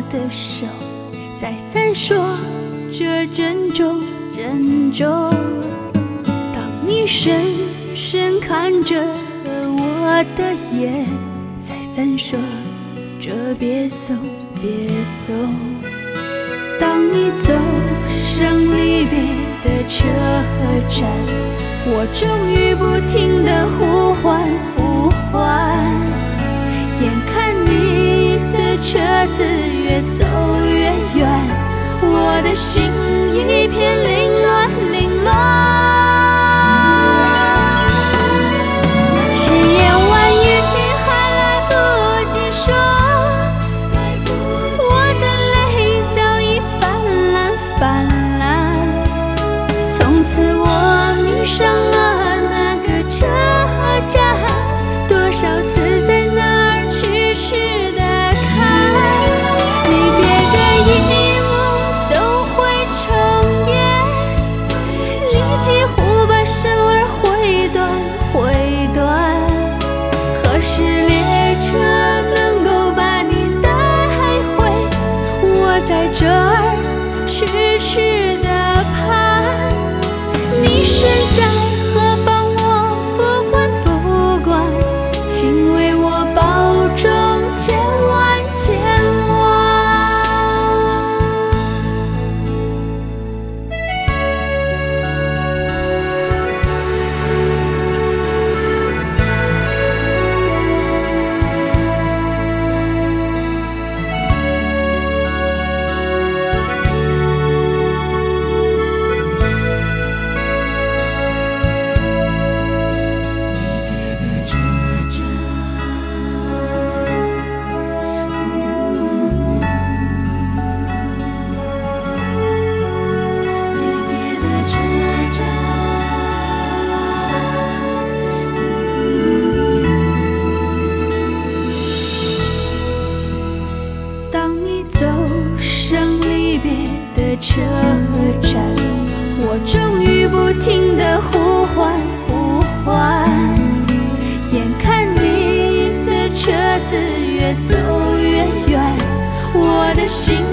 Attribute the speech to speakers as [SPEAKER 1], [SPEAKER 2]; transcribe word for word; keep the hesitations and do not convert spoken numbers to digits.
[SPEAKER 1] 的手在闪烁着珍重珍重。当你深深看着我的眼，在闪烁着别送别送。当你走上离别的车站，我终于不停地呼唤呼唤。眼看你的车子越走越远，我的心一片凌乱凌乱。千言万语还来不及说，我的泪早已泛滥泛滥。从此我迷上了那个车站，多少次在那儿痴痴地看。离别的一幕总会重演，你几乎把生儿毁断毁断。何时列车能够把你带回？我在这儿痴痴地盼。你身在何方我不管不管，请为我保重千万千万。车站，我终于不停地呼唤呼唤。眼看你的车子越走越远，我的心